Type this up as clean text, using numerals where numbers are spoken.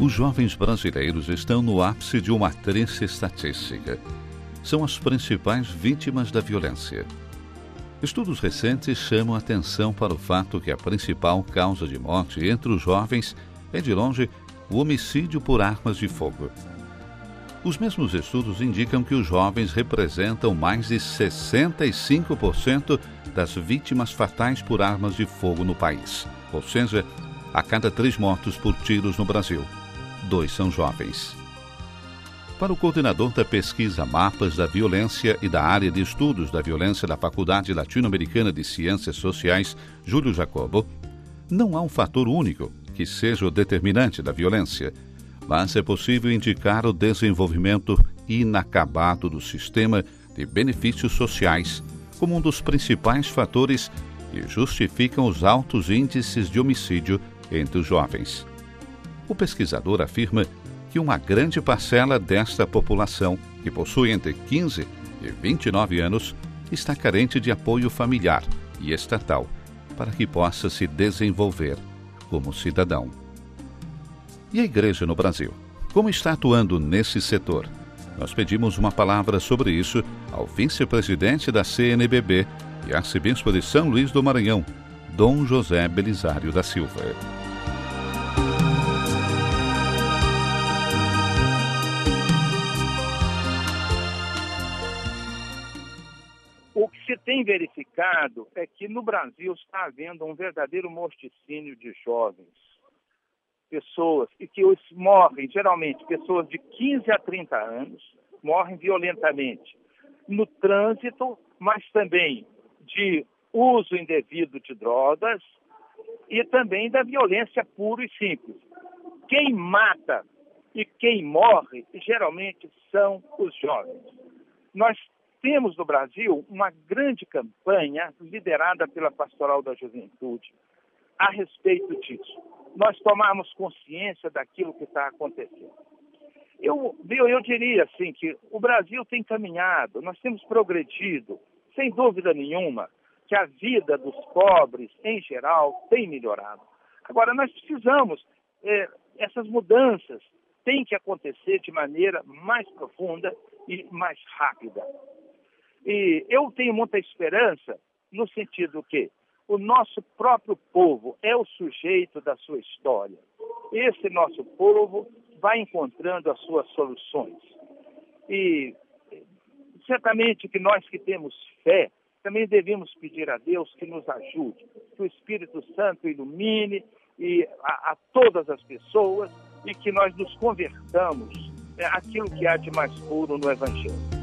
Os jovens brasileiros estão no ápice de uma triste estatística. São as principais vítimas da violência. Estudos recentes chamam a atenção para o fato que a principal causa de morte entre os jovens é, de longe, o homicídio por armas de fogo. Os mesmos estudos indicam que os jovens representam mais de 65% das vítimas fatais por armas de fogo no país. Ou seja, a cada 3 mortos por tiros no Brasil, 2 são jovens. Para o coordenador da pesquisa Mapas da Violência e da área de estudos da violência da Faculdade Latino-Americana de Ciências Sociais, Júlio Jacobo, não há um fator único que seja o determinante da violência, mas é possível indicar o desenvolvimento inacabado do sistema de benefícios sociais como um dos principais fatores que justificam os altos índices de homicídio entre os jovens. O pesquisador afirma que uma grande parcela desta população, que possui entre 15 e 29 anos, está carente de apoio familiar e estatal para que possa se desenvolver como cidadão. E a Igreja no Brasil? Como está atuando nesse setor? Nós pedimos uma palavra sobre isso ao vice-presidente da CNBB e arcebispo de São Luís do Maranhão, Dom José Belisário da Silva. O que se tem verificado é que no Brasil está havendo um verdadeiro morticínio de jovens. Pessoas e que morrem, geralmente, pessoas de 15 a 30 anos, morrem violentamente no trânsito, mas também de uso indevido de drogas e também da violência pura e simples. Quem mata e quem morre, geralmente, são os jovens. Nós temos no Brasil uma grande campanha liderada pela Pastoral da Juventude a respeito disso. Nós tomarmos consciência daquilo que está acontecendo. Eu diria assim que o Brasil tem caminhado, nós temos progredido, sem dúvida nenhuma, que a vida dos pobres, em geral, tem melhorado. Agora, nós precisamos, essas mudanças têm que acontecer de maneira mais profunda e mais rápida. E eu tenho muita esperança no sentido que o nosso próprio povo é o sujeito da sua história. Esse nosso povo vai encontrando as suas soluções. E certamente que nós que temos fé, também devemos pedir a Deus que nos ajude, que o Espírito Santo ilumine a todas as pessoas e que nós nos convertamos àquilo que há de mais puro no Evangelho.